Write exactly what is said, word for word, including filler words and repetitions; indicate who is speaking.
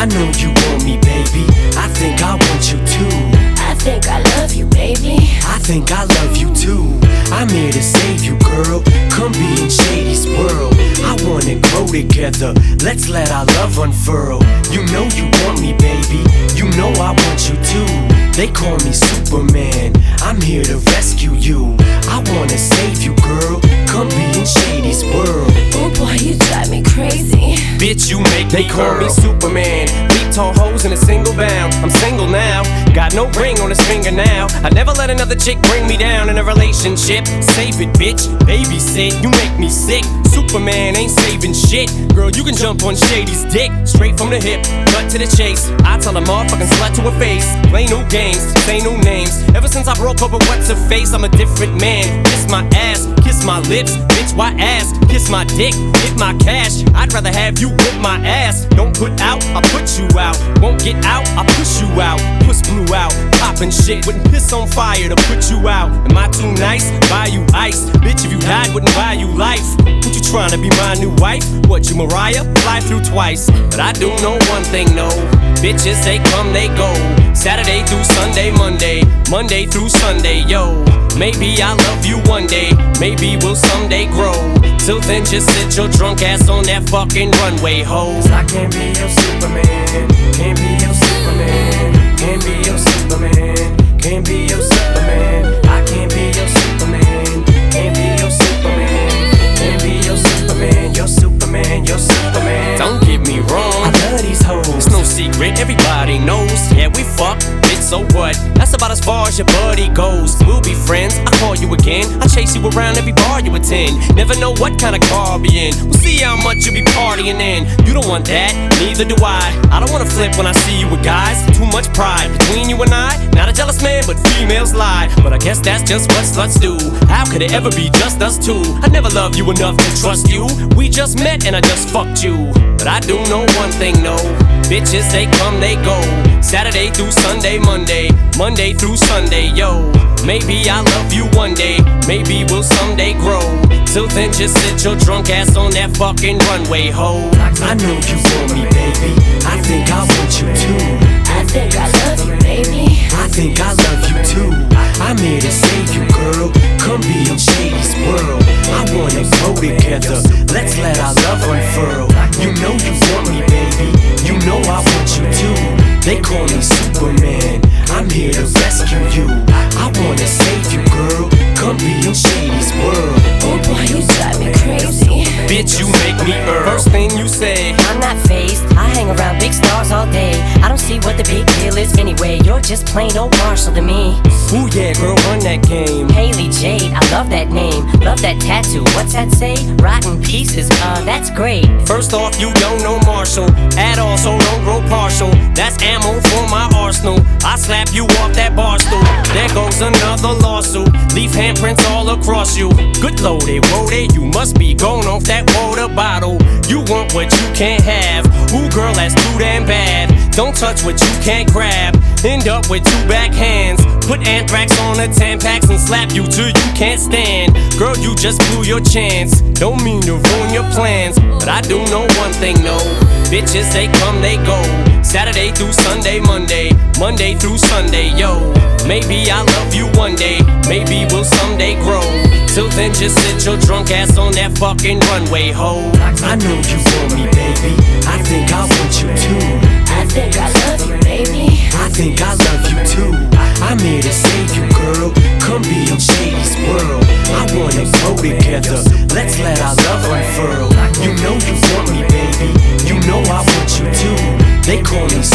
Speaker 1: I know you want me, baby. I think I want you too.
Speaker 2: I think I love you, baby.
Speaker 1: I think I love you too. I'm here to save you, girl. Come be in Shady's world. I wanna grow together. Let's let our love unfurl. You know you want me, baby. You know I want you too. They call me Superman. I'm here to rescue you. I wanna save you, girl. Come be in Shady's world.
Speaker 2: Oh boy, you drive me crazy.
Speaker 3: Bitch, you make
Speaker 1: They
Speaker 3: me
Speaker 1: call
Speaker 3: girl.
Speaker 1: me Superman.
Speaker 3: Leap tall hoes in a single bound. I'm single now, got no ring on his finger now. I never let another chick bring me down in a relationship. Save it, bitch, babysit. You make me sick. Superman ain't saving shit. Girl, you can jump on Shady's dick. Straight from the hip, cut to the chase. I tell a motherfucking slut to her face. Play new games, say new names. Ever since I broke up with what's her face, I'm a different man. Kiss my ass, kiss my lips. Bitch, why ass? Kiss my dick, hit my cash. I'd rather have you whip my ass. Don't put out, I put you out. Won't get out, I push you out. Puss blew out, poppin' shit. Wouldn't piss on fire to put you out. Am I too nice? Buy you ice. Bitch, if you died, wouldn't buy you life. What you tryna be my new wife? What, you Mariah? Fly through twice. But I do know one thing, no. Bitches, they come, they go. Saturday through Sunday, Monday. Monday through Sunday, yo. Maybe I'll love you one day. Maybe we'll someday grow. Till then, just sit your drunk ass on that fucking runway, ho.
Speaker 1: Cause I can't be your Superman. Can't be your Superman. Can't be your Superman. Can't be your Superman. I can't be your Superman. Can't be your Superman. Can't be your Superman. You're Superman. You're Superman.
Speaker 3: Don't get me wrong,
Speaker 1: I love these hoes.
Speaker 3: it's no secret, everybody knows. Yeah, we fuck, bitch, so what? That's about as far as your buddy goes. We'll be friends, I'll call you again. I'll chase you around every bar you attend. Never know what kind of car I'll be in. We'll see how much you'll be partying in. You don't want that, neither do I. I don't wanna flip when I see you with guys. Too much pride between you and I. Not a jealous man, but females lie. But I guess that's just what sluts do. How could it ever be just us two? I never loved you enough to trust you. We just met and I just fucked you. But I do know one thing, no. Bitches, they come, they go. Saturday through Sunday, Monday. Monday through Sunday, yo. Maybe I'll love you one day. Maybe we'll someday grow. Till then, just sit your drunk ass on that fucking runway, ho.
Speaker 1: I know you want me, baby. I think I want you too.
Speaker 2: I think I love you, baby.
Speaker 1: I think I love you too. I'm here to save you, girl. Come be in Shady's world. I wanna grow together. Let's let our love unfurl. You know you want me, baby. You know I want you too. They call me Superman. I'm here to rescue you. I wanna save you, girl. Come be in Shady's world.
Speaker 2: Oh boy, you drive me crazy.
Speaker 3: Bitch, you make me earn. First thing you say,
Speaker 4: I'm not phased, I hang around big stars all day. I don't see what the big deal is anyway. You're just plain old Marshall to me.
Speaker 3: ooh yeah, girl, run that game.
Speaker 4: Haley Jade, I love that name. Love that tattoo, what's that say? Rotten pieces, uh, that's great.
Speaker 3: First off, you don't know Marshall at all, so don't grow partial. That's ammo for my arsenal. I slap you off that bar stool. There goes another lawsuit. Leave handprints all across you. Good loaded, woaded, you must be going off that water bottle. You want what you can't have. Ooh, girl, that's too damn bad. Don't touch what you can't grab. End up with two backhands. Put anthrax on the Tampax and slap you till you can't stand. Girl, you just blew your chance. Don't mean to ruin your plans, but I do know one thing, no. Bitches, they come, they go. Saturday through Sunday, Monday. Monday through Sunday, yo. Maybe I'll love you one day. Maybe we'll someday grow. Till then, just sit your drunk ass on that fucking runway, ho.
Speaker 1: I know you want me, baby. I think I want you too.
Speaker 2: I think I love you, baby.
Speaker 1: I think I love you too. I'm here to save you, girl. Come be in Shady's world. I wanna grow together. Let's let our love unfurl. You know you want me, baby. You know I want you too. They call me